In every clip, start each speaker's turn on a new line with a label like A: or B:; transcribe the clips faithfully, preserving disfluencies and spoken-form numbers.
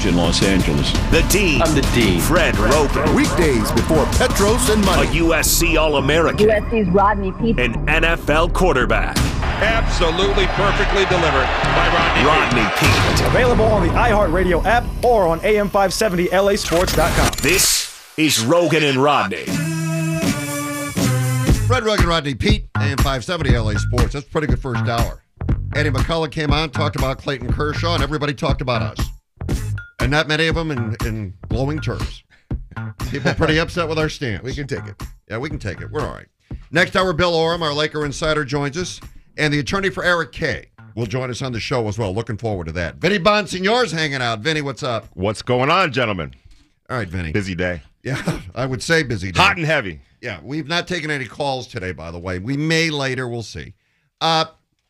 A: in Los Angeles.
B: The Dean.
C: I'm the Dean.
B: Fred Roker.
D: Weekdays before Petros and Money.
B: A U S C All-American.
E: U S C's Rodney Peete.
B: An N F L quarterback.
F: Absolutely perfectly delivered by Rodney,
B: Rodney Peete.
G: Peete. Available on the iHeartRadio app or on A M five seventy L A sports dot com.
B: This is Rogan and Rodney.
D: Fred Rogan, Rodney Peete, A M five seventy L A Sports. That's a pretty good first hour. Eddie McCullough came on, talked about Clayton Kershaw, and everybody talked about us. And not many of them in, in glowing terms. People are pretty upset with our stance.
H: We can take it.
D: Yeah, we can take it. We're all right. Next hour, Bill Oram, our Laker insider, joins us. And the attorney for Eric Kay will join us on the show as well. Looking forward to that. Vinny Bonsignor's hanging out. Vinny, what's up?
I: What's going on, gentlemen?
D: All right, Vinny.
I: Busy day.
D: Yeah, I would say busy day.
I: Hot and heavy.
D: Yeah, we've not taken any calls today, by the way. We may later. We'll see. Uh,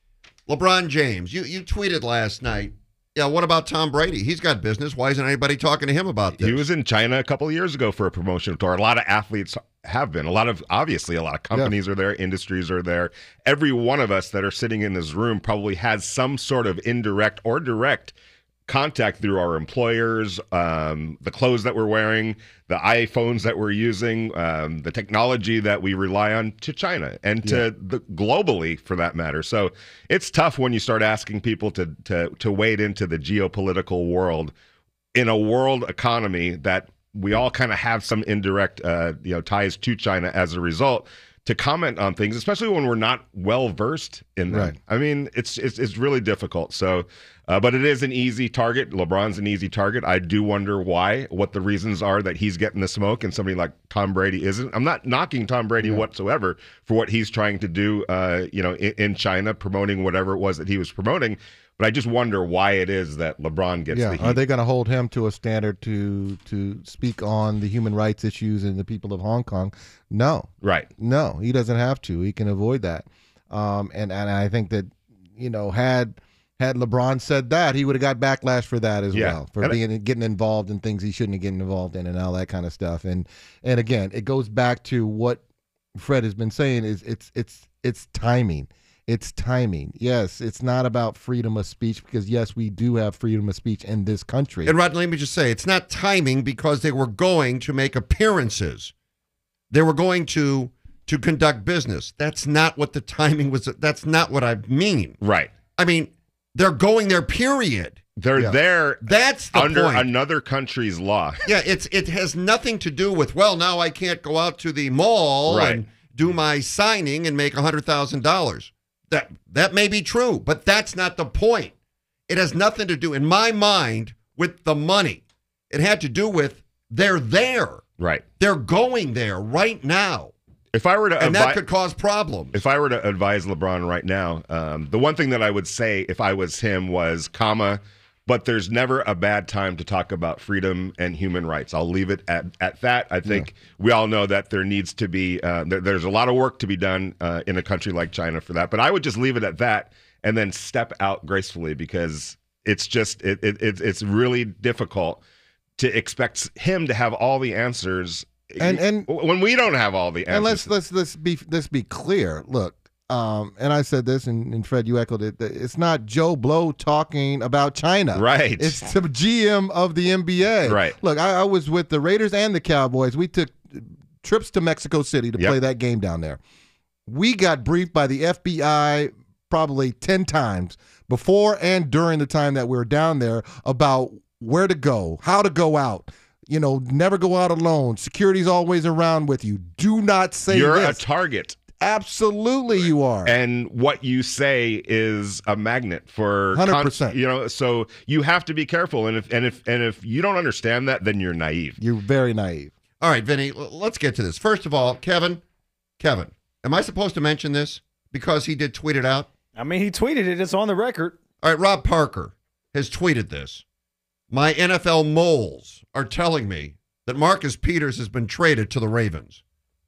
D: LeBron James, you, you tweeted last night. Yeah, what about Tom Brady? He's got business. Why isn't anybody talking to him about this?
I: He was in China a couple of years ago for a promotional tour. A lot of athletes have been. A lot of, obviously, a lot of companies yeah. are there. Industries are there. Every one of us that are sitting in this room probably has some sort of indirect or direct contact through our employers, um, the clothes that we're wearing, the iPhones that we're using, um, the technology that we rely on to China and to yeah. the globally, for that matter. So it's tough when you start asking people to to to wade into the geopolitical world in a world economy that we all kind of have some indirect uh, you know ties to China as a result, to comment on things, especially when we're not well versed in them.
H: Right.
I: I mean, it's it's it's really difficult. So, uh, but it is an easy target. LeBron's an easy target. I do wonder why, what the reasons are that he's getting the smoke and somebody like Tom Brady isn't. I'm not knocking Tom Brady yeah. whatsoever for what he's trying to do, uh, you know, in, in China, promoting whatever it was that he was promoting. But I just wonder why it is that LeBron gets
H: yeah.
I: the heat.
H: Are they going to hold him to a standard to to speak on the human rights issues and the people of Hong Kong? No.
I: Right.
H: No, he doesn't have to. He can avoid that. Um, and, and I think that, you know, had had LeBron said that, he would have got backlash for that as
I: yeah.
H: well, for
I: and
H: being getting involved in things he shouldn't have getting involved in and all that kind of stuff. And and again, it goes back to what Fred has been saying is it's it's it's timing. It's timing. Yes, it's not about freedom of speech because, yes, we do have freedom of speech in this country.
D: And, Rod, let me just say, it's not timing because they were going to make appearances. They were going to to conduct business. That's not what the timing was. That's not what I mean.
I: Right.
D: I mean, they're going there, period.
I: They're
D: yeah.
I: there
D: That's the
I: under
D: point.
I: another country's law.
D: Yeah, it's it has nothing to do with, well, now I can't go out to the mall
I: right.
D: and do my signing and make one hundred thousand dollars. That that may be true, but that's not the point. It has nothing to do, in my mind, with the money. It had to do with they're there.
I: Right.
D: They're going there right now.
I: If I were to
D: and
I: advi-
D: that could cause problems.
I: If I were to advise LeBron right now, um, the one thing that I would say if I was him was, comma, but there's never a bad time to talk about freedom and human rights. I'll leave it at, at that. I think yeah. we all know that there needs to be, uh, there, there's a lot of work to be done uh, in a country like China for that. But I would just leave it at that and then step out gracefully because it's just, it, it, it it's really difficult to expect him to have all the answers
H: and, and
I: when we don't have all the answers.
H: And let's, let's, let's, be, let's be clear. Look. Um, and I said this, and, and Fred, you echoed it. It's not Joe Blow talking about China.
I: Right.
H: It's the G M of the N B A.
I: Right.
H: Look, I, I was with the Raiders and the Cowboys. We took trips to Mexico City to
I: yep.
H: play that game down there. We got briefed by the F B I probably ten times before and during the time that we were down there about where to go, how to go out. You know, never go out alone. Security's always around with you. Do not say
I: You're
H: this.
I: a target.
H: Absolutely, you are.
I: And what you say is a magnet for
H: one hundred percent.
I: Con- you know, so you have to be careful. And if and if and if you don't understand that, then you're naive.
H: You're very naive.
D: All right, Vinny, let's get to this. First of all, Kevin, Kevin, am I supposed to mention this because he did tweet it out?
G: I mean, he tweeted it. It's on the record.
D: All right, Rob Parker has tweeted this. My N F L moles are telling me that Marcus Peters has been traded to the Ravens.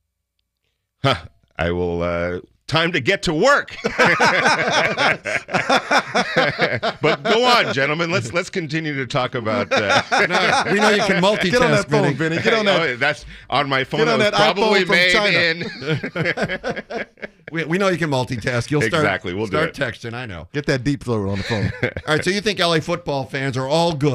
I: Huh. I will, uh, time to get to work. But go on, gentlemen. Let's let's continue to talk about. Uh...
D: no, we know you can multitask.
H: Get on that phone, Vinny. Get on that.
I: Oh, that's on my phone.
H: Get on
I: that,
H: that
I: probably
H: iPhone from
I: made
H: China.
I: in.
D: we, we know you can multitask. You'll start,
I: exactly. We'll
D: start
I: do it.
D: texting. I know.
H: Get that deep throat on the phone.
D: All right. So you think L A football fans are all good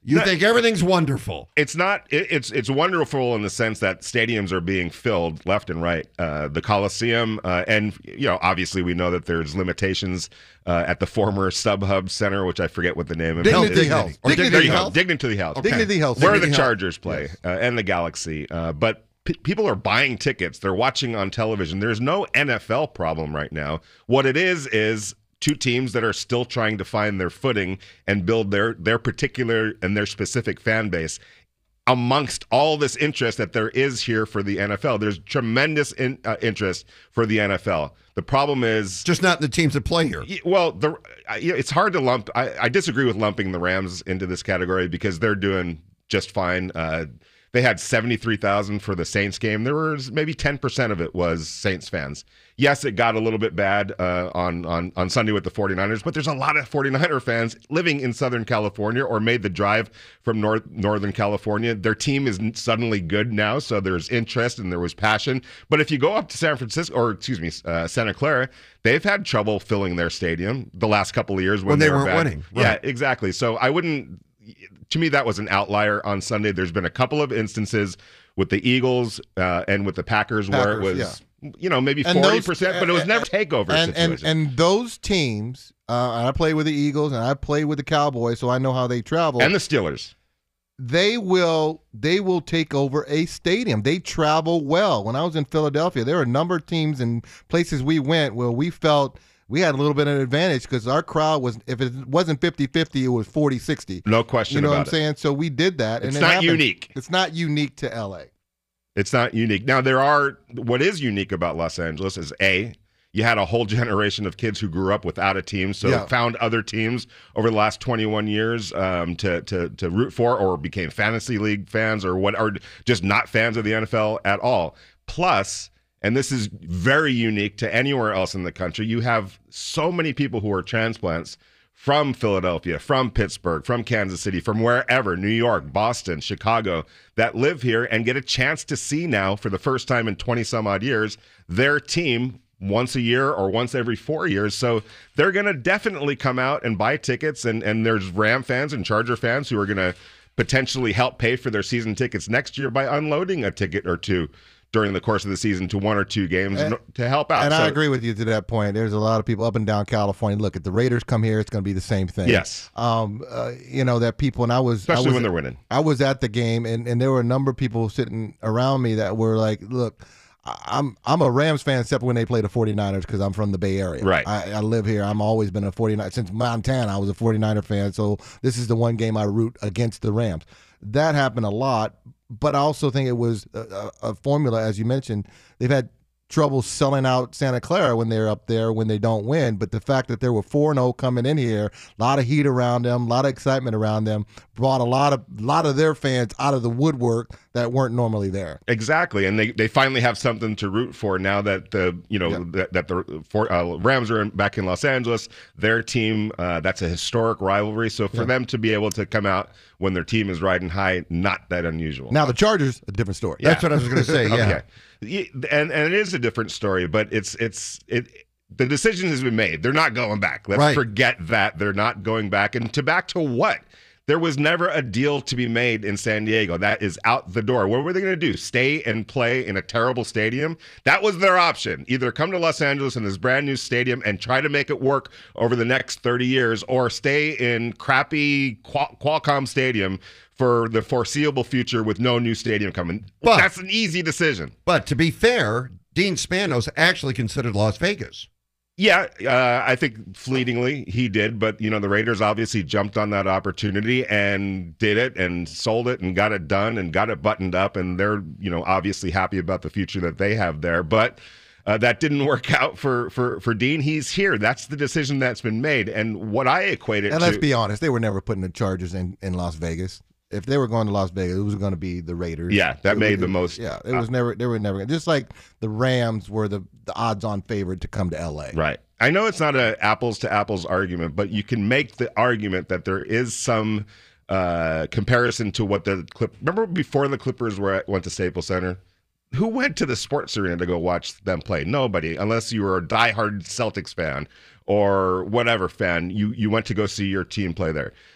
D: You
I: No.
D: think everything's wonderful.
I: It's not. It, it's it's wonderful in the sense that stadiums are being filled left and right. Uh, the Coliseum, uh, and you know, obviously, we know that there's limitations uh, at the former SubHub Center, which I forget what the name of
H: Dignity
I: it is.
H: Health.
D: Or
H: Dignity
I: There you go.
H: Health.
I: Dignity Health.
H: Dignity Health.
I: Where
H: Dignity
I: the
H: Health.
I: Chargers play uh, and the Galaxy, uh, but. P- people are buying tickets. They're watching on television. There's no N F L problem right now. What it is is two teams that are still trying to find their footing and build their their particular and their specific fan base amongst all this interest that there is here for the N F L. There's tremendous in, uh, interest for the N F L. The problem is
D: Just not in the teams that play here.
I: Y- Well, the I- you know, it's hard to lump. I, I disagree with lumping the Rams into this category because they're doing just fine. Uh, they had seventy-three thousand for the Saints game. There was maybe ten percent of it was Saints fans. Yes, it got a little bit bad uh, on, on, on Sunday with the 49ers, but there's a lot of 49er fans living in Southern California or made the drive from North Northern California. Their team is suddenly good now, so there's interest and there was passion. But if you go up to San Francisco, or excuse me, uh, Santa Clara, they've had trouble filling their stadium the last couple of years when,
D: When they
I: were
D: weren't
I: bad.
D: winning,
I: Yeah,
D: right.
I: exactly. So I wouldn't. To me, that was an outlier on Sunday. There's been a couple of instances with the Eagles uh, and with the Packers, where it
H: Packers,
I: was, you know, maybe
H: And
I: forty
H: those-
I: percent, but it was
H: and-
I: never takeover
H: And, and
I: situation.
H: and those teams, uh, and I played with the Eagles and I played with the Cowboys, so I know how they travel.
I: And the Steelers.
H: they will they will take over a stadium. They travel well. When I was in Philadelphia, there were a number of teams and places we went where we felt we had a little bit of an advantage because our crowd was, if it wasn't fifty-fifty, it was forty-sixty.
I: No question
H: You know
I: about
H: what I'm
I: it.
H: saying? So we did that. and
I: It's
H: it
I: not
H: happened.
I: unique.
H: It's not unique to L A.
I: It's not unique. Now, there are, what is unique about Los Angeles is A, you had a whole generation of kids who grew up without a team, so
H: Yeah.
I: found other teams over the last twenty-one years um, to, to to root for, or became fantasy league fans, or what, or just not fans of the N F L at all. Plus, and this is very unique to anywhere else in the country, you have so many people who are transplants from Philadelphia, from Pittsburgh, from Kansas City, from wherever, New York, Boston, Chicago, that live here and get a chance to see now for the first time in twenty some odd years their team once a year or once every four years. So they're going to definitely come out and buy tickets. And, and there's Ram fans and Charger fans who are going to potentially help pay for their season tickets next year by unloading a ticket or two during the course of the season to one or two games
H: And-
I: to help out.
H: And
I: So-
H: I agree with you to that point. There's a lot of people up and down California. Look, if the Raiders come here, it's going to be the same thing.
I: Yes.
H: Um, uh, you know, that people, and I was, I
I: Especially
H: was
I: when they're winning.
H: I was at the game, and, and there were a number of people sitting around me that were like, look, I- I'm I'm a Rams fan except when they play the 49ers because I'm from the Bay Area.
I: Right.
H: I, I live here. I'm always been a 49er. Since Montana, I was a 49er fan, so this is the one game I root against the Rams. That happened a lot, but I also think it was a, a, a formula, as you mentioned. They've had trouble selling out Santa Clara when they're up there when they don't win, but the fact that there were four and oh coming in here, a lot of heat around them, a lot of excitement around them, brought a lot of lot of their fans out of the woodwork that weren't normally there.
I: Exactly, and they, they finally have something to root for now that the you know
H: Yeah.
I: that, that the for, uh, Rams are in, back in Los Angeles. Their team, uh, that's a historic rivalry. So for
H: Yeah.
I: them to be able to come out when their team is riding high, not that unusual.
H: Now the Chargers, a different story.
I: Yeah.
D: That's what I was going to say. Yeah.
I: Okay, Yeah, and and it is a different story, but it's it's it. The decision has been made. They're not going back. Let's
D: Right.
I: forget that they're not going back. And to back to what? There was never a deal to be made in San Diego. That is out the door. What were they going to do? Stay and play in a terrible stadium? That was their option. Either come to Los Angeles in this brand new stadium and try to make it work over the next thirty years, or stay in crappy Qual- Qualcomm Stadium for the foreseeable future with no new stadium coming.
D: But-
I: That's an easy decision.
D: But to be fair, Dean Spanos actually considered Las Vegas.
I: Yeah, uh, I think fleetingly he did, but you know the Raiders obviously jumped on that opportunity and did it and sold it and got it done and got it buttoned up, and they're you know obviously happy about the future that they have there. But uh, that didn't work out for for for Dean. He's here. That's the decision that's been made, and what I equate it
H: And
I: to.
H: let's be honest, they were never putting the Chargers in, in Las Vegas. If they were going to Las Vegas, it was going to be the Raiders.
I: Yeah, that
H: It
I: made
H: was-
I: the most-
H: Yeah, it was never. They were never just like the Rams were the, the odds-on favorite to come to L A.
I: Right. I know it's not an apples to apples argument, but you can make the argument that there is some uh, comparison to what the Clip. Remember before the Clippers were at, went to Staples Center? Who went to the sports arena to go watch them play? Nobody, unless you were a diehard Celtics fan or whatever fan. You you went to go see your team play there.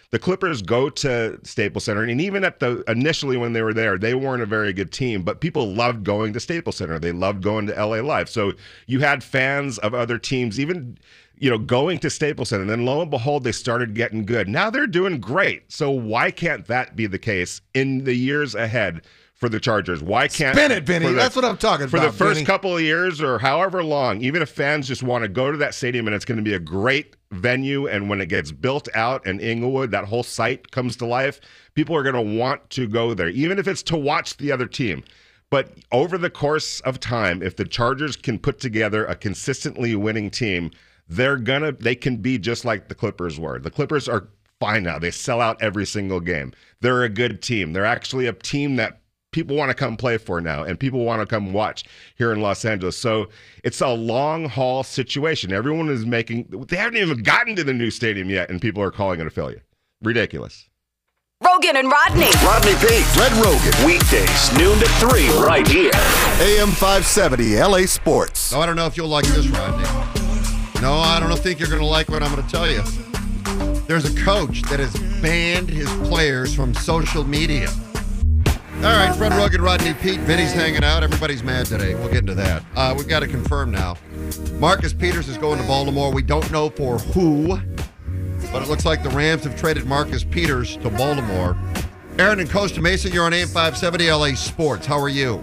I: the Clippers go to Staples Center, and even at the initially when they were there, they weren't a very good team, but people loved going to Staples Center. They loved going to L A Live. So you had fans of other teams, even you know, going to Staples Center. And then lo and behold, they started getting good. Now they're doing great. So why can't that be the case in the years ahead for the Chargers? Why can't
H: Spin it, Vinny.
I: for the-
H: That's what I'm talking
I: for
H: about.
I: the first
H: Vinny.
I: couple of years or however long, even if fans just want to go to that stadium and it's going to be a great venue, and when it gets built out and Inglewood, that whole site comes to life, people are going to want to go there, even if it's to watch the other team. But over the course of time, if the Chargers can put together a consistently winning team, they're gonna they can be just like the Clippers were. The Clippers are fine now. They sell out every single game. They're a good team. They're actually a team that people want to come play for now, and people want to come watch here in Los Angeles. So it's a long haul situation. Everyone is making, they haven't even gotten to the new stadium yet, and people are calling it a failure. Ridiculous.
A: Rogan and Rodney.
B: Rodney Peete.
C: Red Rogan.
B: Weekdays, noon to three, right here.
C: A M five seventy L A Sports.
D: No, I don't know if you'll like this, Rodney. No, I don't think you're going to like what I'm going to tell you. There's a coach that has banned his players from social media. All right, Fred Rogan, Rodney Peete, Vinny's hanging out. Everybody's mad today. We'll get into that. Uh, we've got to confirm now. Marcus Peters is going to Baltimore. We don't know for who, but it looks like the Rams have traded Marcus Peters to Baltimore. Aaron in Costa Mesa, you're on A M five seventy L A Sports. How are you?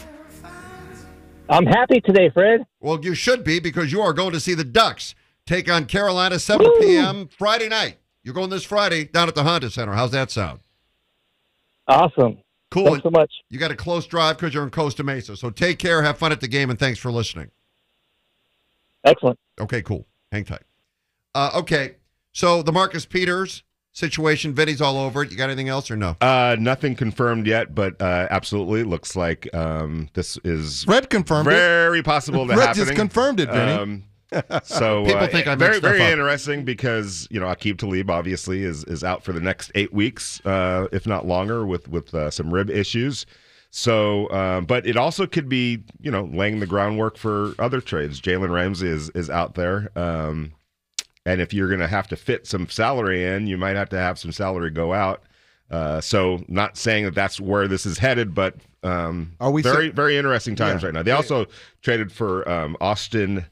E: I'm happy today, Fred.
D: Well, you should be, because you are going to see the Ducks take on Carolina seven p.m. Friday night. You're going this Friday down at the Honda Center. How's that sound?
E: Awesome.
D: Cool.
E: Thanks so much.
D: You got a close drive because you're in Costa Mesa. So take care, have fun at the game, and thanks for listening.
E: Excellent.
D: Okay, cool. Hang tight. Uh, okay, so the Marcus Peters situation, Vinny's all over it. You got anything else or no?
I: Uh, nothing confirmed yet, but uh, absolutely looks like um, this is
H: Red confirmed it.
I: very possible to
H: Red
I: happening.
H: just confirmed it, Vinny.
I: Um, so
D: People
I: uh,
D: think I make
I: very
D: stuff
I: very
D: up.
I: interesting, because you know Aqib Talib obviously is is out for the next eight weeks, uh, if not longer, with with uh, some rib issues. So, um, but it also could be you know laying the groundwork for other trades. Jalen Ramsey is is out there. Um, And if you're going to have to fit some salary in, you might have to have some salary go out. Uh, so not saying that that's where this is headed, but um,
H: Are we
I: very,
H: sa-
I: very interesting times
H: Yeah.
I: right now. They also traded for um, Austin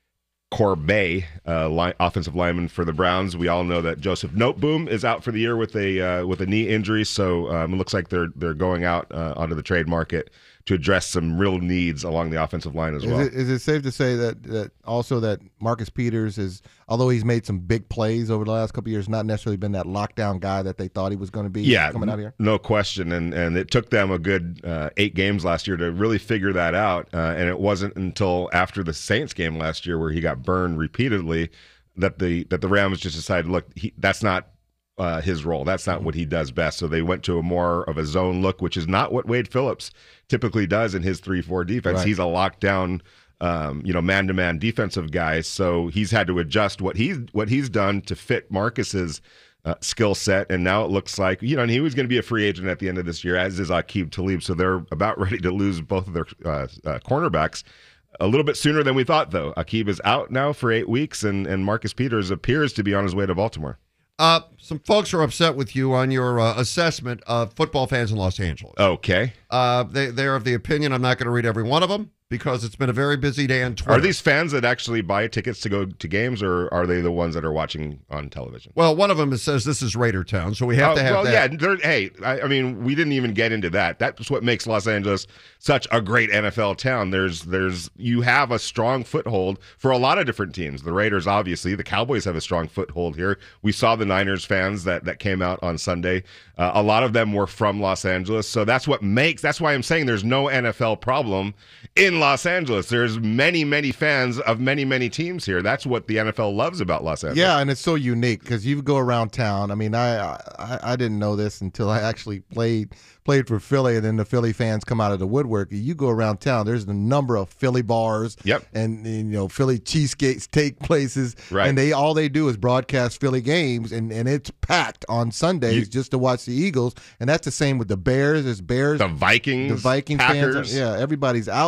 I: Corbett, uh, line, offensive lineman for the Browns. We all know that Joseph Noteboom is out for the year with a uh, with a knee injury. So um, it looks like they're they're going out uh, onto the trade market to address some real needs along the offensive line as
H: Is
I: well.
H: it, is it safe to say that, that also that Marcus Peters is, although he's made some big plays over the last couple of years, not necessarily been that lockdown guy that they thought he was going to be
I: Yeah,
H: coming out here?
I: no question. And and it took them a good uh, eight games last year to really figure that out. Uh, and it wasn't until after the Saints game last year, where he got burned repeatedly, that the that the Rams just decided, look, he, that's not uh, his role. That's not what he does best. So they went to a more of a zone look, which is not what Wade Phillips typically does in his three four defense.
H: Right.
I: He's a lockdown, um, you know, man-to-man defensive guy. So he's had to adjust what he's what he's done to fit Marcus's uh, skill set. And now it looks like, you know, and he was going to be a free agent at the end of this year, as is Aqib Talib. So they're about ready to lose both of their uh, uh, cornerbacks a little bit sooner than we thought, though. Aqib is out now for eight weeks, and, and Marcus Peters appears to be on his way to Baltimore.
D: Uh, some folks are upset with you on your uh, assessment of football fans in Los Angeles.
I: Okay.
D: Uh, they, they're of the opinion, I'm not going to read every one of them, because it's been a very busy day on Twitter.
I: Are these fans that actually buy tickets to go to games, or are they the ones that are watching on television?
D: Well, one of them says this is Raider Town, so we have
I: Oh,
D: to have
I: well,
D: that.
I: yeah. they're- Hey, I, I mean, we didn't even get into that. That's what makes Los Angeles such a great N F L town. There's, there's, you have a strong foothold for a lot of different teams. The Raiders, obviously, the Cowboys have a strong foothold here. We saw the Niners fans that that came out on Sunday. Uh, a lot of them were from Los Angeles, so that's what makes. That's why I'm saying there's no N F L problem in Los Angeles. There's many, many fans of many, many teams here. That's what the N F L loves about Los Angeles.
H: Yeah, and it's so unique because you go around town. I mean, I, I I didn't know this until I actually played played for Philly, and then the Philly fans come out of the woodwork. You go around town, there's a number of Philly bars,
I: Yep.
H: and, and you know Philly cheesecake steak places,
I: Right.
H: and they all they do is broadcast Philly games, and, and it's packed on Sundays
I: You-
H: just to watch the Eagles, and that's the same with the Bears. There's Bears,
I: The Vikings,
H: the Vikings
I: Packers.
H: fans. Yeah, everybody's out here in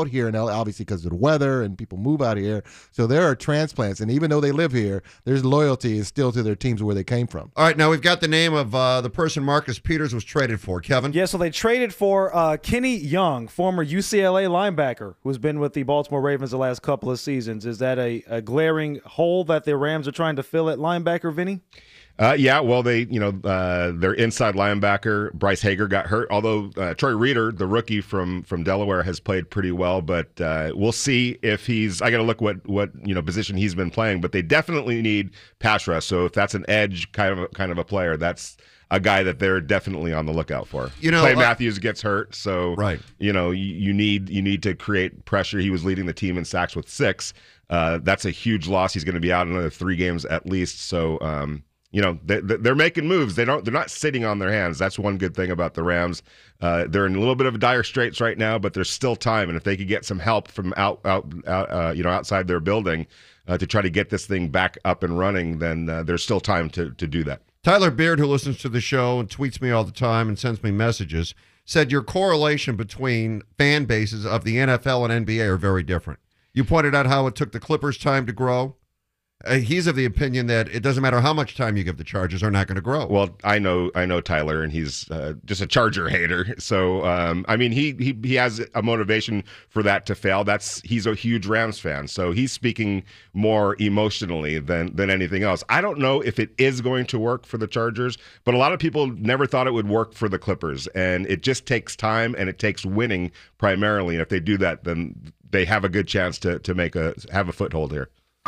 H: L A, obviously because of the weather and people move out here. So there are transplants, and even though they live here, there's loyalty is still to their teams where they came from.
D: All right, now we've got the name of uh, the person Marcus Peters was traded for. Kevin?
G: Yeah, so they traded for uh, Kenny Young, former U C L A linebacker, who's been with the Baltimore Ravens the last couple of seasons. Is that a, a glaring hole that the Rams are trying to fill at linebacker, Vinny?
I: Uh, yeah, well, they, you know, uh, their inside linebacker, Bryce Hager, got hurt. Although uh, Troy Reeder, the rookie from from Delaware, has played pretty well. But uh, we'll see if he's. I got to look what what you know position he's been playing. But they definitely need pass rush. So if that's an edge kind of a, kind of a player, that's a guy that they're definitely on the lookout for.
D: You know,
I: Clay
D: uh,
I: Matthews gets hurt, so
D: right.
I: You know, you, you need you need to create pressure. He was leading the team in sacks with six. Uh, that's a huge loss. He's going to be out another three games at least. So. Um, You know, they, they're making moves. They don't. They're not sitting on their hands. That's one good thing about the Rams. Uh, they're in a little bit of dire straits right now, but there's still time. And if they could get some help from out, out, out uh, you know, outside their building uh, to try to get this thing back up and running, then uh, there's still time to to do that.
D: Tyler Beard, who listens to the show and tweets me all the time and sends me messages, said your correlation between fan bases of the N F L and N B A are very different. You pointed out how it took the Clippers time to grow. Uh, he's of the opinion that it doesn't matter how much time you give the Chargers, are not going to grow.
I: Well, I know, I know Tyler, and he's uh, just a Charger hater. So, um, I mean, he he he has a motivation for that to fail. That's he's a huge Rams fan, so he's speaking more emotionally than than anything else. I don't know if it is going to work for the Chargers, but a lot of people never thought it would work for the Clippers, and it just takes time and it takes winning primarily. And if they do that, then they have a good chance to to make a have a foothold here.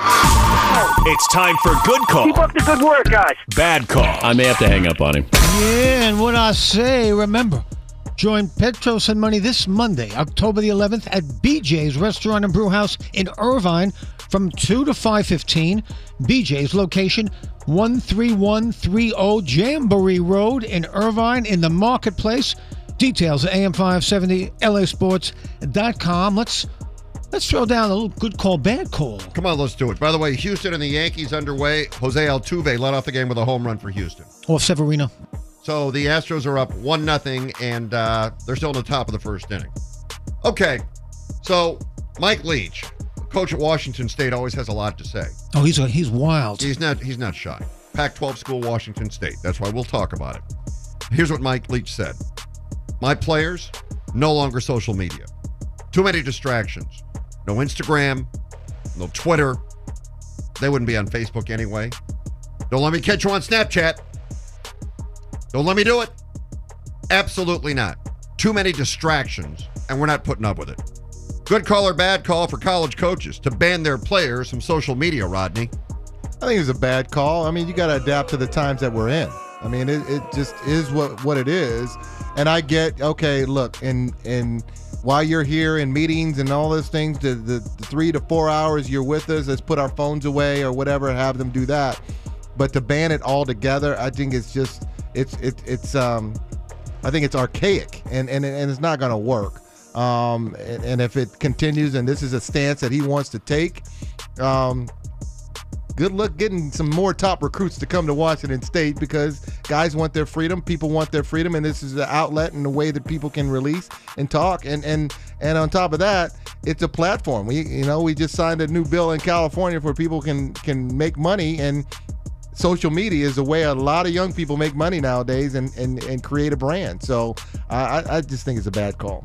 B: It's time for Good Call.
E: Keep up the good work, guys.
B: Bad Call.
J: I may have to hang up on him.
K: Yeah, and what I say, remember, join Petros and Money this Monday, October the eleventh, at B J's Restaurant and Brew House in Irvine from two to five fifteen. B J's location, one three one three zero Jamboree Road in Irvine in the Marketplace. Details at A M five seventy L A sports dot com. Let's Let's throw down a little good call, bad call.
D: Come on, let's do it. By the way, Houston and the Yankees underway. Jose Altuve led off the game with a home run for Houston.
K: Off Severino.
D: So the Astros are up one nothing, and uh, they're still in the top of the first inning. Okay, so Mike Leach, coach at Washington State, always has a lot to say.
K: Oh, he's he's wild.
D: He's not he's not shy. Pac twelve school, Washington State. That's why we'll talk about it. Here's what Mike Leach said. My players, no longer social media. Too many distractions. No Instagram, no Twitter. They wouldn't be on Facebook anyway. Don't let me catch you on Snapchat. Don't let me do it. Absolutely not. Too many distractions, and we're not putting up with it. Good call or bad call for college coaches to ban their players from social media, Rodney?
H: I think it's a bad call. I mean, you got to adapt to the times that we're in. I mean, it, it just is what, what it is. And I get, okay, look, in in while you're here in meetings and all those things, the, the, the three to four hours you're with us, let's put our phones away or whatever, have them do that. But to ban it altogether, I think it's just, it's it, it's um, I think it's archaic and, and, and it's not going to work. Um, and, and if it continues and this is a stance that he wants to take, um, good luck getting some more top recruits to come to Washington State because guys want their freedom, people want their freedom, and this is the outlet and the way that people can release and talk. And and and on top of that, it's a platform. We you know we just signed a new bill in California where people can can make money, and social media is the way a lot of young people make money nowadays and and, and create a brand. So I, I just think it's a bad call.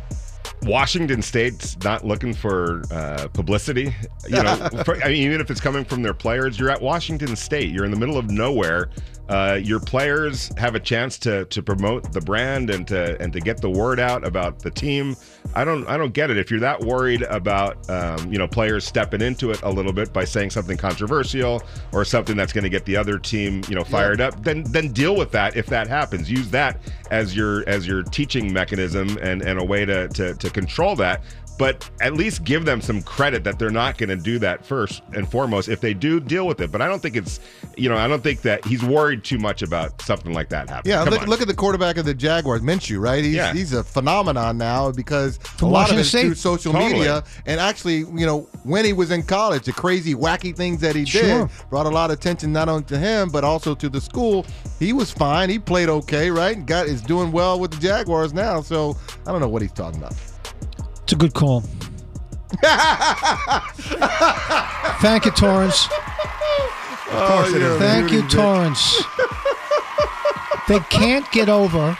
I: Washington State's not looking for uh, publicity. You know, for, I mean, even if it's coming from their players, you're at Washington State. You're in the middle of nowhere. Uh, your players have a chance to to promote the brand and to and to get the word out about the team. I don't I don't get it. If you're that worried about um, you know players stepping into it a little bit by saying something controversial or something that's going to get the other team you know fired yeah. up, then then deal with that if that happens. Use that as your as your teaching mechanism and, and a way to, to to control that. But at least give them some credit that they're not going to do that first and foremost. If they do, deal with it. But I don't think it's, you know, I don't think that he's worried too much about something like that happening.
H: Yeah, look, look at the quarterback of the Jaguars, Minshew, right? He's, yeah. he's a phenomenon now because From a lot Washington of it's through social totally. media. And actually, you know, when he was in college, the crazy, wacky things that he
K: sure.
H: did brought a lot of attention not only to him, but also to the school. He was fine. He played okay, right? And got is doing well with the Jaguars now. So I don't know what he's talking about.
K: It's a good call. Thank you, Torrance.
D: Of course it is.
K: Thank you, Torrance. They can't get over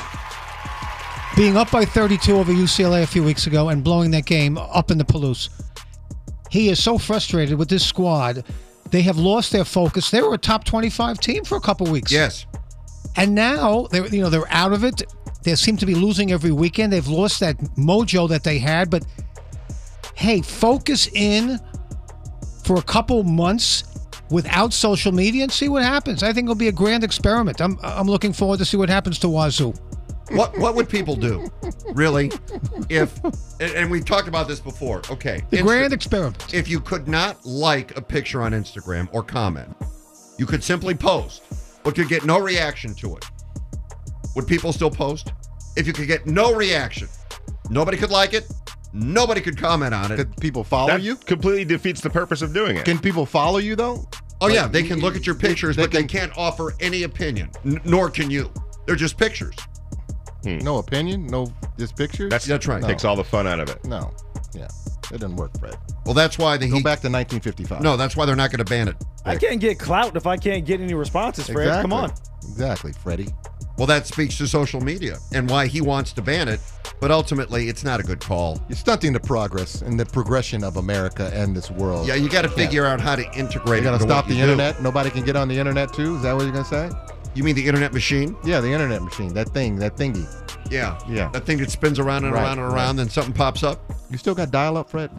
K: being up by thirty-two over U C L A a few weeks ago and blowing that game up in the Palouse. He is so frustrated with this squad. They have lost their focus. They were a top twenty-five team for a couple weeks.
D: Yes.
K: And now they're you know they're out of it. They seem to be losing every weekend. They've lost that mojo that they had. But hey, focus in for a couple months without social media and see what happens. I think it'll be a grand experiment. I'm I'm looking forward to see what happens to Wazoo.
D: What what would people do, really, if and, and we've talked about this before? Okay,
K: The
D: Insta-
K: grand experiment.
D: If you could not like a picture on Instagram or comment, you could simply post, but could get no reaction to it. Would people still post? If you could get no reaction, nobody could like it, nobody could comment on it.
H: Could people follow
I: That
H: you?
I: completely defeats the purpose of doing it.
H: Can people follow you though?
D: Oh yeah, they can look at your pictures,
H: they
D: but they can't offer any opinion, N- nor can you. They're just pictures.
H: No opinion, no just pictures.
I: That's,
D: That's right.
I: Takes all the fun out of it.
H: No, yeah, it doesn't work, Fred.
D: Well, that's why the
H: Go
D: Heat.
H: back to nineteen fifty-five.
D: No, that's why they're not going to ban it.
G: I can't get clout if I can't get any responses, Fred.
H: exactly.
G: Come on.
H: Exactly, Freddie.
D: Well, that speaks to social media and why he wants to ban it, but ultimately, it's not a good call.
H: You're stunting the progress and the progression of America and this world.
D: Yeah, you got to figure out how to integrate
H: You're
D: it.
H: gonna
D: into
H: stop
D: what
H: the
D: you do.
H: internet. Nobody can get on the internet too. Is that what you're gonna say?
D: You mean the internet machine?
H: Yeah, the internet machine. That thing. That thingy.
D: Yeah.
H: Yeah.
D: That thing that spins around and
H: Right,
D: around and around,
H: right.
D: then something pops up.
H: You still got dial-up, Fred?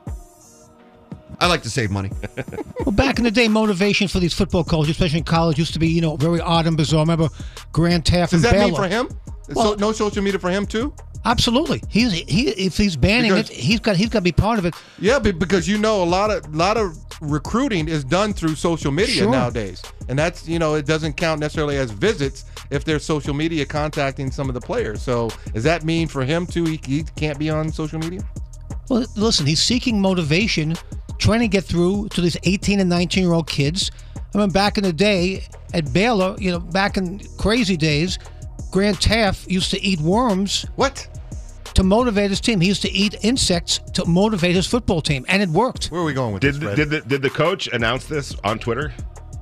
D: I like to save money.
K: Well, back in the day, motivation for these football coaches, especially in college, used to be, you know, very odd and bizarre. Remember Grant Taft
H: Does
K: and
H: that
K: Baylor?
H: mean for him?
K: Well-
H: so, no social media for him too?
K: Absolutely. He's he if he's banning
H: Because-
K: it, he's got he's got to be part of it.
H: Yeah, be- because you know a lot of lot of recruiting is done through social media
K: Sure.
H: nowadays, and that's you know it doesn't count necessarily as visits if there's social media contacting some of the players. So does that mean for him too? He, he can't be on social media.
K: Well, listen, he's seeking motivation, trying to get through to these eighteen and nineteen year old kids. I mean, back in the day at Baylor, you know, back in crazy days, Grant Taft used to eat worms.
H: What?
K: To motivate his team. He used to eat insects to motivate his football team, and it worked.
H: Where are we going with
I: Did
H: this, Fred?
I: did the, did the coach announce this on Twitter?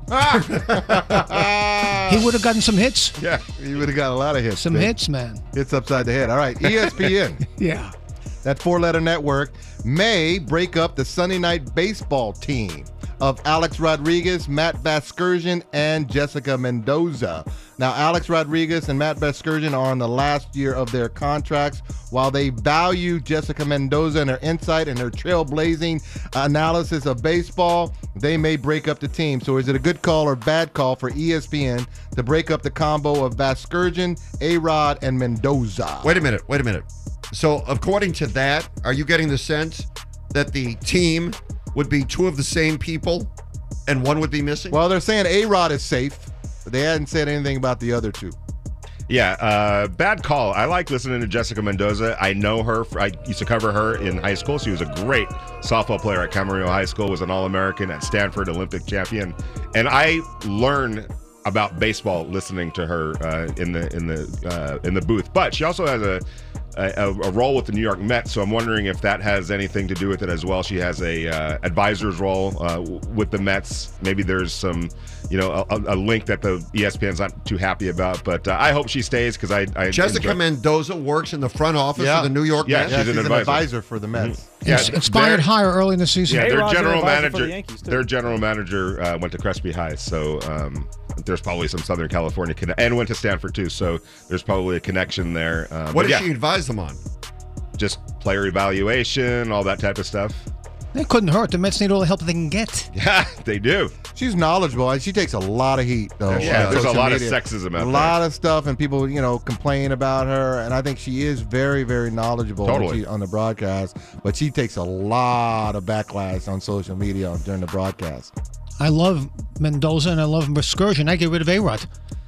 K: He would have gotten some hits.
H: Yeah, he would have got a lot of hits.
K: Some
H: man.
K: hits, man.
H: Hits upside the head. All right, E S P N.
K: Yeah.
H: That four-letter network may break up the Sunday night baseball team of Alex Rodriguez, Matt Vasgersian, and Jessica Mendoza. Now, Alex Rodriguez and Matt Vasgersian are on the last year of their contracts. While they value Jessica Mendoza and her insight and her trailblazing analysis of baseball, they may break up the team. So is it a good call or bad call for E S P N to break up the combo of Vasgersian, A-Rod, and Mendoza?
D: Wait a minute. Wait a minute. So, according to that, are you getting the sense that the team would be two of the same people and one would be missing?
H: Well, they're saying A-Rod is safe, but they hadn't said anything about the other two.
I: Yeah, uh, bad call. I like listening to Jessica Mendoza. I know her. I used to cover her in high school. She was a great softball player at Camarillo High School, was an All-American at Stanford, Olympic champion. And I learn about baseball listening to her uh, in the in the uh, in the booth. But she also has a A, a role with the New York Mets, so I'm wondering if that has anything to do with it as well. She has a uh, advisor's role uh, w- with the Mets. Maybe there's some, you know, a, a link that the E S P N's not too happy about. But uh, I hope she stays because I, I
D: Jessica
I: enjoy-
D: Mendoza works in the front office
H: Yeah.
D: of the New York
I: Yeah,
D: Mets.
H: Yeah,
I: she's
H: she's,
I: an
H: an
I: advisor.
H: advisor for the Mets.
I: Yeah,
K: Ins- inspired
I: they're-
K: higher early in the season.
I: Yeah, their
G: A-Rod's an
I: general
G: advisor for
I: manager,
G: the Yankees, too.
I: their general manager uh, went to Crespi High, so um, there's probably some Southern California conne- and went to Stanford too. So there's probably a connection there. Um,
D: What
I: but
D: does
I: yeah,
D: she advise them on?
I: just player evaluation, all that type of stuff.
K: It couldn't hurt. The Mets need all the help they can get.
I: Yeah, they do.
H: She's knowledgeable. and She takes a lot of heat, though.
I: Yeah,
H: on
I: yeah, there's a
H: social
I: lot of
H: media.
I: sexism out
H: A
I: there.
H: lot of stuff, and people, you know, complain about her. And I think she is very, very knowledgeable when
I: Totally.
H: she- on the broadcast. But she takes a lot of backlash on social media during the broadcast.
K: I love Mendoza and I love Vasgersian. I get rid of A-Rod.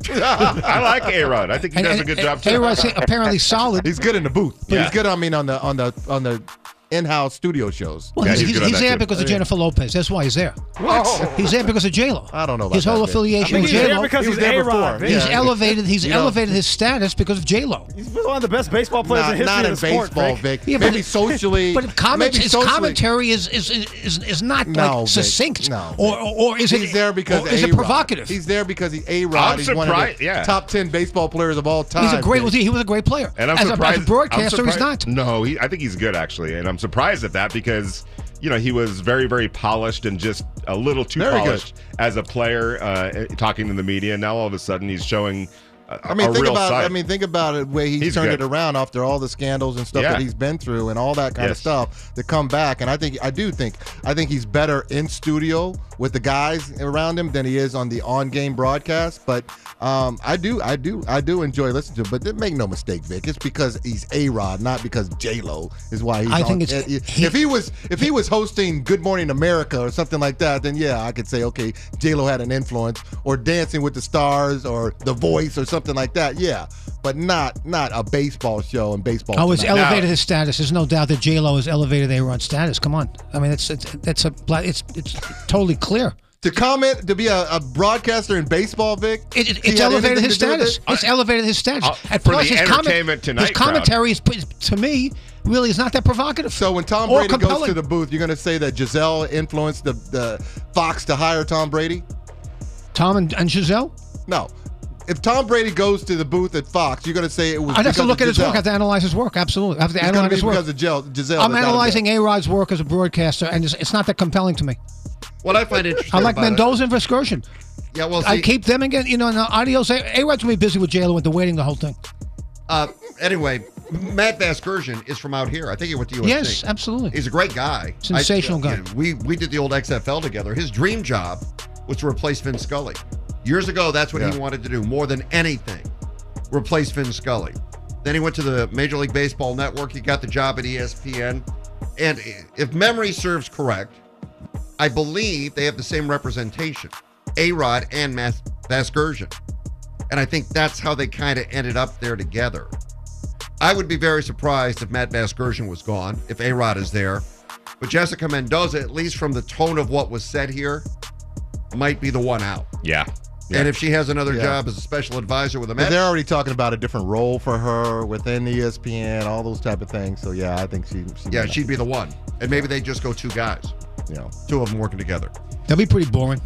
I: I like A-Rod. I think he
K: And-
I: does a
K: and-
I: good job too.
K: A-Rod's apparently solid.
H: He's good in the booth, but
I: Yeah.
H: he's good. I mean, on the on the on the in-house studio shows.
K: Well,
I: Yeah,
K: he's,
I: he's
K: he's,
I: good on
K: he's
I: that
K: there
I: too.
K: because of Jennifer Lopez. That's why he's there.
H: What?
K: He's there because of J-Lo.
H: I don't know about
K: His
H: that,
K: whole
H: Vic.
K: affiliation
G: I think
K: with
G: he's there
K: J-Lo.
G: because
H: He was
G: he's
H: there
G: A-Rod.
H: before.
G: Vic.
K: He's
H: Yeah.
K: elevated. He's
H: You know-
K: elevated his status because of J-Lo.
G: He's one of the best baseball players
H: Not,
G: in history
H: not
G: of
H: in
G: the sport,
H: baseball,
G: Vic.
H: Vic.
K: Yeah, but
H: maybe
K: it-
H: socially.
K: But comment,
H: maybe
K: his
H: socially-
K: commentary is is is, is not
H: No,
K: like
H: Vic.
K: succinct,
H: No,
K: or or is it?
H: He's there because
K: or is it
H: A-Rod.
K: provocative?
H: He's there because he's A-Rod.
I: I'm
H: He's one of
I: surprised-
H: the
I: yeah.
H: top ten baseball players of all time.
K: He's a great.
H: Vic.
K: He was a great player.
I: And I'm
K: as,
I: surprised.
K: a, as a broadcaster,
I: I'm
K: he's
I: surprised-
K: not.
I: No, he, I think he's good actually, and I'm surprised at that because you know he was very, very polished and just a little too
H: Very
I: polished as a player, uh, talking to the media. Now all of a sudden he's showing. A,
H: I mean,
I: a
H: think
I: real
H: about.
I: side.
H: I mean, think about it. Way he's,
I: He's
H: turned
I: good.
H: it around after all the scandals and stuff
I: Yeah.
H: that he's been through and all that kind of
I: Yes.
H: stuff to come back. And I think I do think I think he's better in studio with the guys around him than he is on the on-game broadcast. But um, I do, I do, I do enjoy listening to him. But make no mistake, Vic, it's because he's A-Rod, not because J-Lo is why he's.
K: I
H: on,
K: think it's-
H: if
K: he-
H: if he was if he was hosting Good Morning America or something like that, then yeah, I could say okay, J-Lo had an influence, or Dancing with the Stars or The Voice or something like that. Yeah, but not not a baseball show and baseball.
K: Oh, it's
H: Tonight.
K: elevated his status. There's no doubt that J Lo has elevated A-Rod's status. Come on, I mean, it's it's it's a bla- it's it's totally clear.
H: To comment, to be a, a broadcaster in baseball, Vic,
K: It, it,
H: he
K: it's
H: had
K: elevated
H: anything
K: his
H: to do with
K: status.
H: it?
K: It's elevated his status.
I: Uh,
K: And
I: for
K: plus
I: the
K: his comment-
I: Entertainment Tonight
K: his commentary is, to me, really is not that provocative.
H: So when Tom
K: or
H: Brady goes
K: compelling.
H: to the booth, you're going to say that Giselle influenced the, the Fox to hire Tom Brady?
K: Tom and, and Giselle?
H: No. If Tom Brady goes to the booth at Fox, you're going to say it was
K: I'd have
H: because
K: to look
H: of
K: at his
H: Giselle.
K: work. I have to analyze his work. Absolutely. I have to
H: It's going to
K: analyze
H: be
K: his work.
H: because of Gel- Giselle.
K: I'm
H: without a
K: analyzing
H: doubt.
K: A-Rod's work as a broadcaster, and it's, it's not that compelling to me.
D: What I find interesting
K: I like
D: about it-
K: Mendoza and Vescursion.
D: Yeah, well,
K: I
D: see,
K: keep them again. You know, in the audios. A- A-Rod's going to be busy with J-Lo with the waiting the whole thing.
D: uh, anyway, Matt Vasgersian is from out here. I think he went to U S C.
K: Yes, absolutely.
D: He's a great guy.
K: Sensational
D: I,
K: guy.
D: We we did the old X F L together. His dream job was to replace Vin Scully. Years ago, that's what
H: Yeah.
D: he wanted to do more than anything. Replace Vin Scully. Then he went to the Major League Baseball Network. He got the job at E S P N. And if memory serves correct, I believe they have the same representation, A-Rod and Matt Vasgersian. And I think that's how they kind of ended up there together. I would be very surprised if Matt Vasgersian was gone, if A-Rod is there. But Jessica Mendoza, at least from the tone of what was said here, might be the one out.
I: yeah.
D: And if she has another
H: Yeah.
D: job as a special advisor with the
H: But
D: Mets,
H: they're already talking about a different role for her within E S P N, all those type of things. So yeah, I think she. she
D: yeah,
H: might-
D: she'd be the one. And maybe they just go two guys,
H: You know,
D: two of them working together.
K: That'd be pretty boring.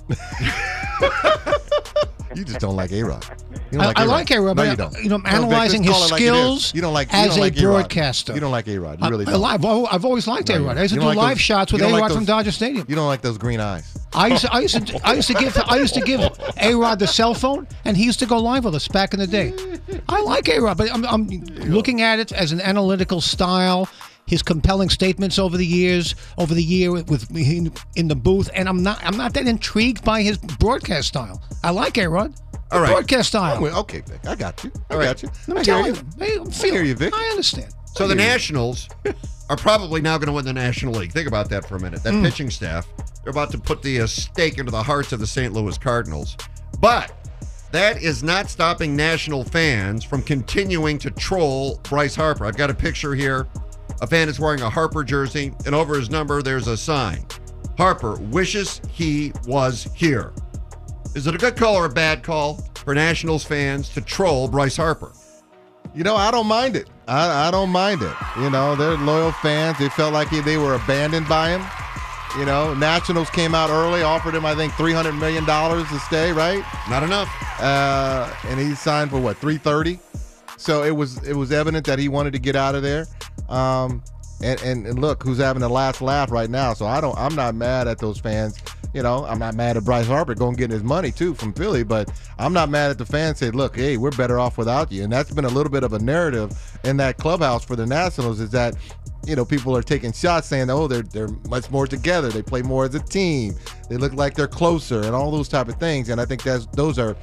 H: you just don't like A-Rod. You don't
K: I,
H: like
K: I
H: A-Rod.
K: like A-Rod,
H: No,
K: but
H: you don't.
K: you know, I'm
H: No, Vic,
K: analyzing
H: just
K: his
H: call it like it is.
K: skills
H: You don't like you
K: as
H: don't
K: a
H: like A-Rod.
K: broadcaster.
H: You don't like A-Rod. You
K: I-
H: really
K: I
H: don't.
K: live. I've I've always liked
H: No, you
K: A-Rod. I
H: don't.
K: used to
H: You
K: do
H: don't like
K: live
H: those-
K: shots with
H: you don't
K: A-Rod
H: like
K: from
H: those-
K: Dodger Stadium.
H: You don't like those green eyes.
K: I used to, I used to, I used to give, I used to give A-Rod the cell phone, and he used to go live with us back in the day. I like A-Rod, but I'm, I'm looking at it as an analytical style. His compelling statements over the years, over the year with, with in, in the booth, and I'm not, I'm not that intrigued by his broadcast style. I like A-Rod.
D: All right.
K: Broadcast style.
H: I'm with- okay, Vic. I got you. I
D: All right.
H: got you.
K: I'm
H: I hear
K: telling
H: you.
K: you. Hey, I'm
H: I
K: feeling,
H: hear you, Vic.
K: I understand.
D: So the Nationals are probably now going to win the National League. Think about that for a minute. That
H: Hmm.
D: pitching staff, they're about to put the uh, stake into the hearts of the Saint Louis Cardinals. But that is not stopping National fans from continuing to troll Bryce Harper. I've got a picture here. A fan is wearing a Harper jersey, and over his number, there's a sign. Harper wishes he was here. Is it a good call or a bad call for Nationals fans to troll Bryce Harper?
H: You know, I don't mind it. I, I don't mind it. You know, they're loyal fans. They felt like he, they were abandoned by him. You know, Nationals came out early, offered him, I think, three hundred million dollars to stay, right?
D: Not enough.
H: Uh, and he signed for what, three thirty? So it was it was evident that he wanted to get out of there. Um, and, and and look, who's having the last laugh right now? So I don't. I'm not mad at those fans. You know, I'm not mad at Bryce Harper going getting his money too from Philly, but I'm not mad at the fans. Say, look, hey, we're better off without you. And that's been a little bit of a narrative in that clubhouse for the Nationals is that, you know, people are taking shots saying, oh, they're they're much more together. They play more as a team. They look like they're closer and all those type of things. And I think that's those are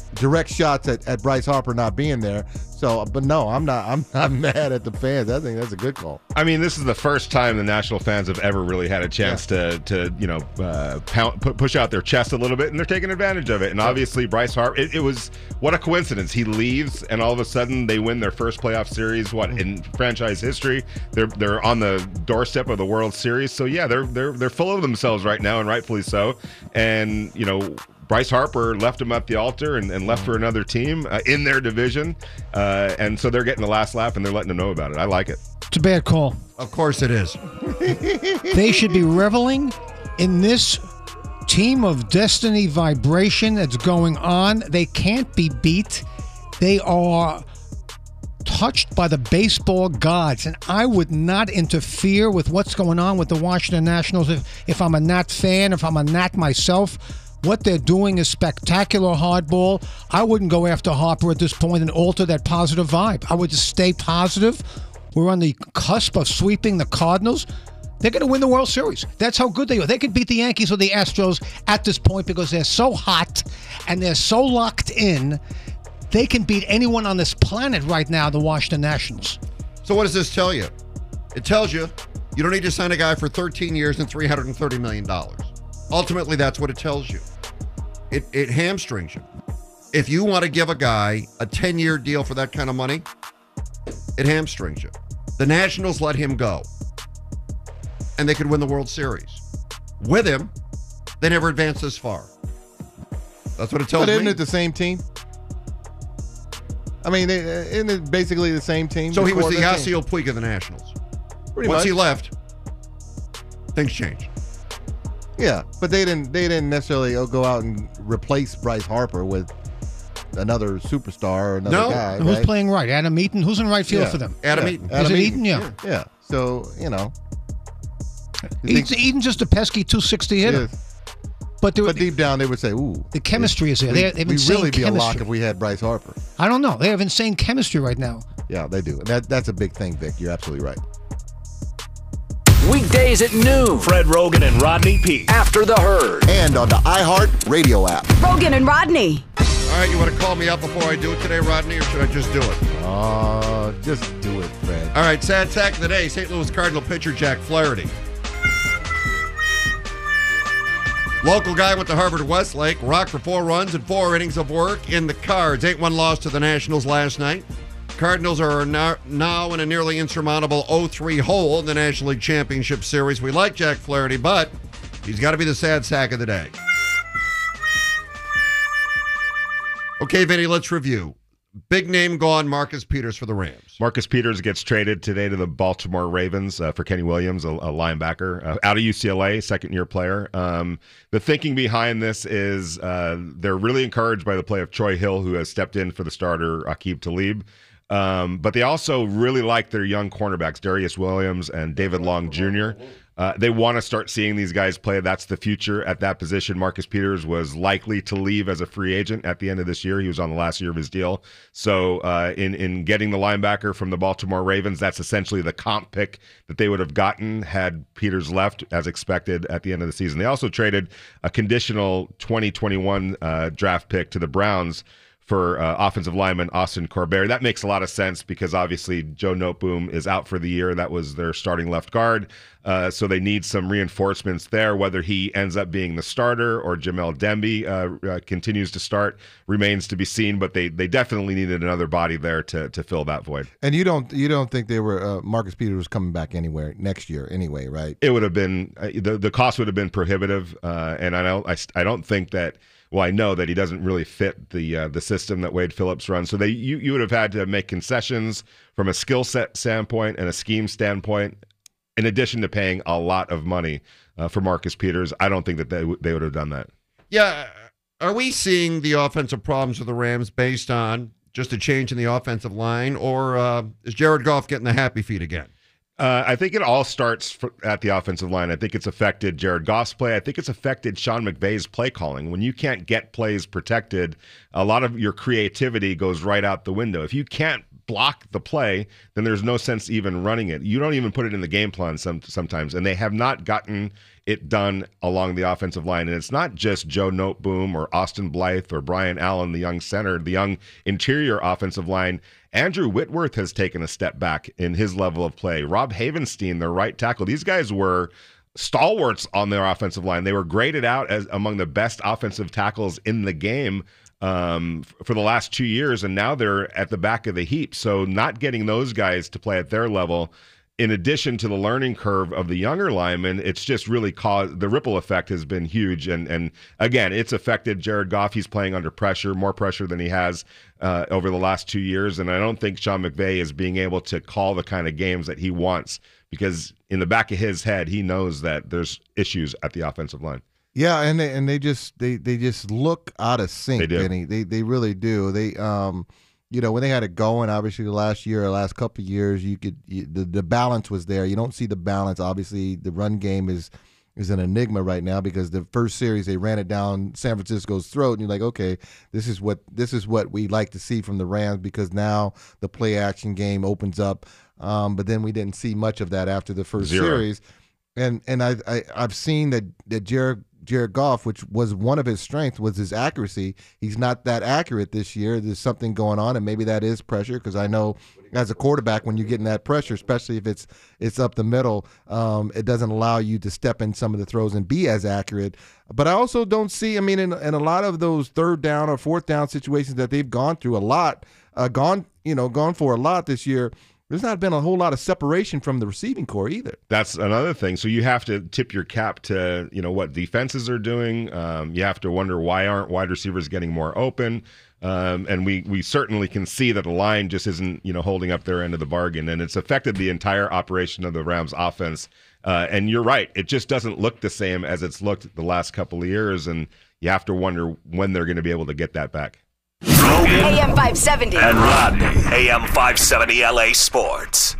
H: direct shots at, at Bryce Harper not being there. So, but no, I'm not. I'm not mad at the fans. I think that's a good call.
I: I mean, this is the first time the national fans have ever really had a chance yeah. to, to you know, uh, pound, pu- push out their chest a little bit, and they're taking advantage of it. And obviously, Bryce Harper, it, it was what a coincidence. He leaves, and all of a sudden, they win their first playoff series. What in franchise history? They're they're on the doorstep of the World Series. So yeah, they're they're they're full of themselves right now, and rightfully so. And you know, Bryce Harper left him at the altar and, and left for another team uh, in their division. Uh, and so they're getting the last laugh, and they're letting them know about it. I like it.
K: It's a bad call.
D: Of course it is.
K: They should be reveling in this team of destiny vibration that's going on. They can't be beat. They are touched by the baseball gods, and I would not interfere with what's going on with the Washington Nationals if, if I'm a Nat fan, if I'm a Nat myself. What they're doing is spectacular hardball. I wouldn't go after Harper at this point and alter that positive vibe. I would just stay positive. We're on the cusp of sweeping the Cardinals. They're going to win the World Series. That's how good they are. They could beat the Yankees or the Astros at this point because they're so hot and they're so locked in. They can beat anyone on this planet right now, the Washington Nationals.
D: So what does this tell you? It tells you you don't need to sign a guy for thirteen years and three hundred thirty million dollars. Ultimately, that's what it tells you. It it hamstrings you. If you want to give a guy a ten-year deal for that kind of money, it hamstrings you. The Nationals let him go, and they could win the World Series. With him, they never advanced this far. That's what it tells
H: but
D: me.
H: But isn't it the same team? I mean, isn't it basically the same team?
D: So he was the Yasiel Puig of the Nationals.
H: Pretty
D: Once
H: much.
D: he left, things changed.
H: Yeah, but they didn't. They didn't necessarily go out and replace Bryce Harper with another superstar or another
D: no.
H: guy.
K: Who's
H: right?
K: playing right? Adam Eaton. Who's in right field
H: yeah.
K: for them?
D: Adam
H: yeah.
D: Eaton.
H: Adam
K: Is it
H: Eaton?
K: Eaton? Yeah.
H: yeah. Yeah. So you know, you
K: Eaton's,
H: think,
K: Eaton's just a pesky two sixty hitter.
H: yes.
K: But, there,
H: but deep down, they would say, "Ooh,
K: the chemistry is there.
H: We,
K: They, they have
H: we'd
K: insane
H: really be
K: chemistry.
H: a lock if we had Bryce Harper."
K: I don't know. They have insane chemistry right now.
H: Yeah, they do. And that that's a big thing, Vic. You're absolutely right.
B: Weekdays at noon. Fred Rogan and Rodney P. After the Herd.
C: And on the iHeart Radio app.
A: Rogan and Rodney.
D: All right, you want to call me up before I do it today, Rodney, or should I just do it?
H: Oh, just do it, Fred.
D: All right, sad sack of the day, Saint Louis Cardinal pitcher Jack Flaherty. Local guy went to Harvard Westlake, rocked for four runs and four innings of work in the Cards. eight one loss to the Nationals last night. Cardinals are now, now in a nearly insurmountable oh three hole in the National League Championship Series. We like Jack Flaherty, but he's got to be the sad sack of the day. Okay, Vinny, let's review. Big name gone, Marcus Peters for the Rams.
I: Marcus Peters gets traded today to the Baltimore Ravens uh, for Kenny Williams, a, a linebacker uh, out of U C L A, second-year player. Um, the thinking behind this is uh, they're really encouraged by the play of Troy Hill, who has stepped in for the starter, Aqib Talib. Um, but they also really like their young cornerbacks, Darius Williams and David Long Junior Uh, they want to start seeing these guys play. That's the future at that position. Marcus Peters was likely to leave as a free agent at the end of this year. He was on the last year of his deal. So uh, in, in getting the linebacker from the Baltimore Ravens, that's essentially the comp pick that they would have gotten had Peters left as expected at the end of the season. They also traded a conditional twenty twenty-one uh, draft pick to the Browns for uh, offensive lineman Austin Corbett. That makes a lot of sense because obviously Joe Noteboom is out for the year. That was their starting left guard. Uh, so they need some reinforcements there. Whether he ends up being the starter or Jamel Demby uh, uh, continues to start remains to be seen, but they they definitely needed another body there to to fill that void.
H: And you don't you don't think they were uh, Marcus Peters was coming back anywhere next year anyway, right?
I: It would have been uh, the the cost would have been prohibitive, uh, and I don't I, I don't think that. Well, I know that he doesn't really fit the uh, the system that Wade Phillips runs. So they you, you would have had to make concessions from a skill set standpoint and a scheme standpoint, in addition to paying a lot of money uh, for Marcus Peters. I don't think that they they would have done that.
D: Yeah, are we seeing the offensive problems of the Rams based on just a change in the offensive line, or uh, is Jared Goff getting the happy feet again?
I: Uh, I think it all starts for, at the offensive line. I think it's affected Jared Goff's play. I think it's affected Sean McVay's play calling. When you can't get plays protected, a lot of your creativity goes right out the window. If you can't block the play, then there's no sense even running it. You don't even put it in the game plan some, sometimes, and they have not gotten it done along the offensive line. And it's not just Joe Noteboom or Austin Blythe or Brian Allen, the young center, the young interior offensive line. Andrew Whitworth has taken a step back in his level of play. Rob Havenstein, their right tackle. These guys were stalwarts on their offensive line. They were graded out as among the best offensive tackles in the game um, for the last two years, and now they're at the back of the heap. So not getting those guys to play at their level, in addition to the learning curve of the younger linemen, it's just really caused, the ripple effect has been huge. And and again, it's affected Jared Goff. He's playing under pressure, more pressure than he has uh, over the last two years. And I don't think Sean McVay is being able to call the kind of games that he wants, because in the back of his head, he knows that there's issues at the offensive line.
H: Yeah, and they and they just they they just look out of sync,
I: They do.
H: Benny. They they really do. They um you know, when they had it going, obviously the last year or last couple of years, you could you, the the balance was there. You don't see the balance. Obviously, the run game is is an enigma right now, because the first series they ran it down San Francisco's throat, and you're like, okay, this is what this is what we like to see from the Rams, because now the play action game opens up. Um, but then we didn't see much of that after the first
I: Zero.
H: series, and and I, I I've seen that that Jared. Jared Goff, which was one of his strengths, was his accuracy. He's not that accurate this year. There's something going on, and maybe that is pressure, because I know as a quarterback, when you're getting that pressure, especially if it's it's up the middle, um, it doesn't allow you to step in some of the throws and be as accurate. But I also don't see, I mean, in, in a lot of those third down or fourth down situations that they've gone through a lot, uh, gone, you know, gone for a lot this year, there's not been a whole lot of separation from the receiving core either.
I: That's another thing. So you have to tip your cap to, you know, what defenses are doing. Um, you have to wonder, why aren't wide receivers getting more open? Um, and we we certainly can see that the line just isn't, you know, holding up their end of the bargain, and it's affected the entire operation of the Rams offense. Uh, and you're right, it just doesn't look the same as it's looked the last couple of years, and you have to wonder when they're going to be able to get that back.
A: A M five seventy.
B: And Rodney, A M five seventy L A Sports.